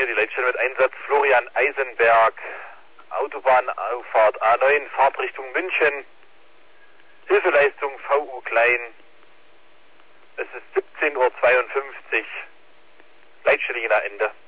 hier die Leitstelle mit Einsatz Florian Eisenberg, Autobahnauffahrt A9, Fahrtrichtung München, Hilfeleistung VU Klein. Es ist 17:52 Uhr, Leitstelle Jena Ende.